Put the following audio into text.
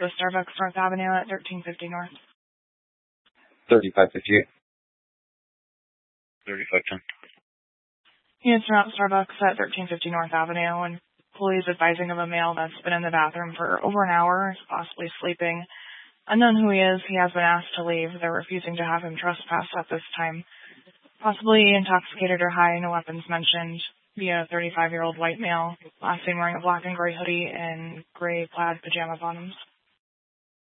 the Starbucks North Avenue at 1350 North. 3558. 3510. Units are at Starbucks at 1350 North Avenue, and police advising of a male that's been in the bathroom for over an hour, possibly sleeping. Unknown who he is, he has been asked to leave. They're refusing to have him trespass at this time. Possibly intoxicated or high, no weapons mentioned. Be a 35-year-old white male, last seen wearing a black and gray hoodie and gray plaid pajama bottoms.